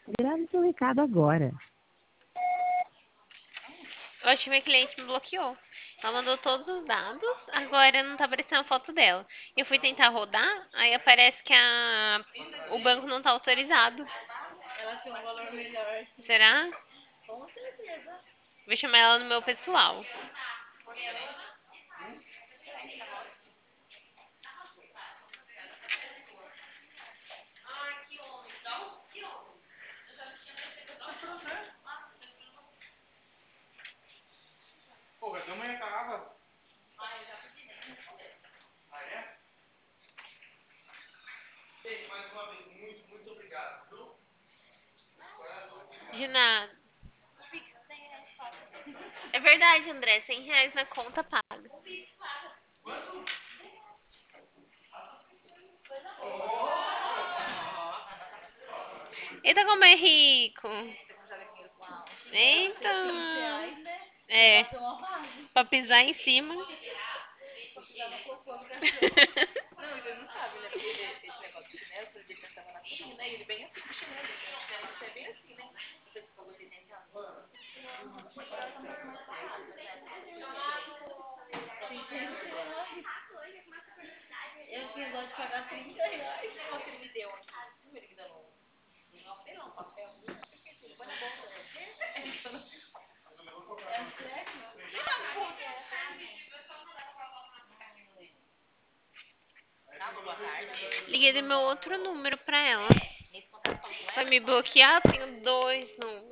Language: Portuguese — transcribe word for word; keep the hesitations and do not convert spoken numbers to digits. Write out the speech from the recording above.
Grave seu recado agora. Hoje minha cliente me bloqueou. Ela mandou todos os dados, agora não tá aparecendo a foto dela. Eu fui tentar rodar, aí aparece que a... o banco não tá autorizado. Ela tem um valor melhor. Será? Com certeza. Vou chamar ela no meu pessoal. Pô, cadê amanhã acaba? Ah, é? Gente, mais uma vez, muito, muito obrigado, viu? De nada. É verdade, André. Cem reais na conta paga. Eita, como é rico. Eita. vinte reais, né? É, Vai ser uma base. pra pisar em cima. Pra pisar no cocô do cachorro. Não, ele não sabe, né? Porque esse negócio de chinelo, outro dia que nós tava na cozinha, né? Ele bem assim com o chinelo. O chinelo é bem assim, né? Depois que falou de dentro, vinte reais. Eu tinha dó de pagar trinta reais. Qual que ele me deu aqui? Como ele me deu no... Não sei não, papel. Põe na bolsa. É sério? Sei lá, não vou ter. Alô, boa tarde. Liguei do meu outro número pra ela. Nesse contato falou com Vai ela? me bloquear? Tenho dois números.